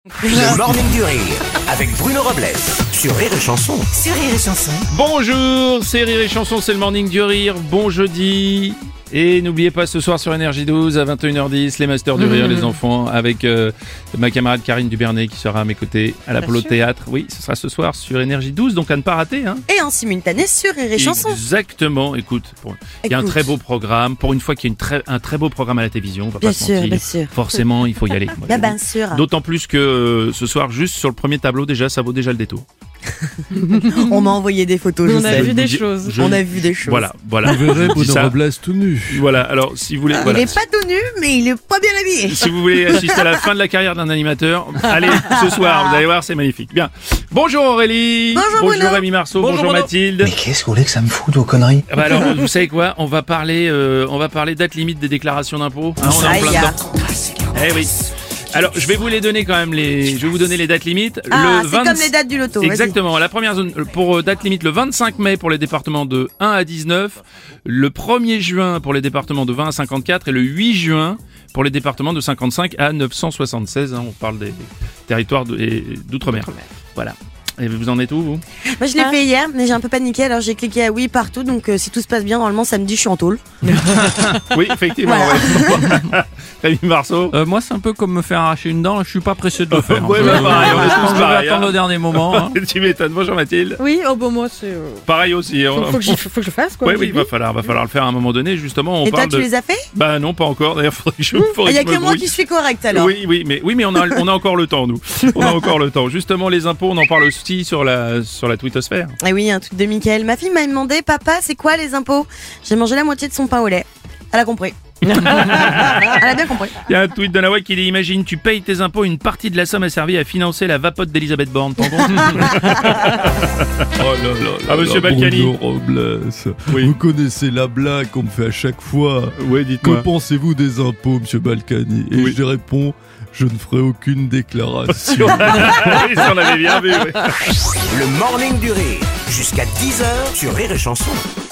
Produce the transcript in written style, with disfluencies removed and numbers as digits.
Le Morning du Rire avec Bruno Robles sur Rire et Chanson. Bonjour, c'est Rire et Chanson, c'est le Morning du Rire. Bon jeudi. Et n'oubliez pas ce soir sur Énergie 12 à 21h10, les Masters du Rire, les enfants, avec ma camarade Karine Dubernet qui sera à mes côtés à l'Apollo Théâtre. Oui, ce sera ce soir sur Énergie 12, donc à ne pas rater. Hein. Et en simultané sur Rire et Chanson. Exactement, écoute, il y a un très beau programme. Pour une fois qu'il y a un très beau programme à la télévision, on va pas se mentir. Bien sûr. Forcément, il faut y aller. Bien sûr. D'autant plus que ce soir, juste sur le premier tableau, déjà, ça vaut déjà le détour. On m'a envoyé des photos, On On a vu des choses. Voilà. Vous verrez Bruno Robles tout nu. Voilà, alors si vous voulez... Il est pas tout nu, mais il est pas bien habillé. Si vous voulez assister à la fin de la carrière d'un animateur, allez ce soir, vous allez voir, c'est magnifique. Bien. Bonjour Aurélie. Bonjour Bruno. Rémi Marceau. Bonjour Mathilde. Mais qu'est-ce que vous voulez que ça me foute vos conneries? Ah bah alors, vous savez quoi, on va parler date limite des déclarations d'impôts. Hein, on est en plein dedans. Eh oui. Alors, je vais vous les donner quand même je vais vous donner les dates limites. Ah, c'est comme les dates du loto. Exactement. La première zone, pour date limite le 25 mai pour les départements de 1 à 19, le 1er juin pour les départements de 20 à 54 et le 8 juin pour les départements de 55 à 976. Hein, on parle des territoires d'outre-mer. Voilà. Et vous en êtes où, vous? Moi, je l'ai fait hier, mais j'ai un peu paniqué, alors j'ai cliqué à oui partout, donc si tout se passe bien, normalement, samedi, je suis en tôle. Oui, effectivement. Voilà. Ouais. Rémi Marceau. Moi, c'est un peu comme me faire arracher une dent. Je suis pas pressé de le faire. Ouais, bah, pareil, on est tous Je vais pareil, attendre hein. le dernier moment. Hein. Tu m'étonnes. Bonjour Mathilde. Oui, moi c'est. Pareil aussi. Faut que je le fasse, quoi. Oui, il va falloir le faire à un moment donné. Justement, on Et parle toi, tu les as fait? Bah non, pas encore. D'ailleurs, Il y a que moi qui suis correct, alors. Oui, mais on a encore le temps, nous. On a encore le temps. Justement, les impôts, on en parle aussi sur la twittosphère. Et oui, un truc de Mickaël. Ma fille m'a demandé, papa, c'est quoi les impôts? J'ai mangé la moitié de son pain au lait. Elle a compris. Elle a bien compris. Il y a un tweet de Nawak qui dit: imagine, tu payes tes impôts, une partie de la somme a servi à financer la vapote d'Elisabeth Borne. T'en compte? Ah, monsieur Balkany. Bruno Robles. Oui. Vous connaissez la blague qu'on me fait à chaque fois. Oui, Que dites-moi. pensez-vous des impôts, monsieur Balkany? Et Oui. je réponds, je ne ferai aucune déclaration. Oui, ça, on avait bien vu. Oui. Le Morning du Rire jusqu'à 10h sur Rire et Chanson.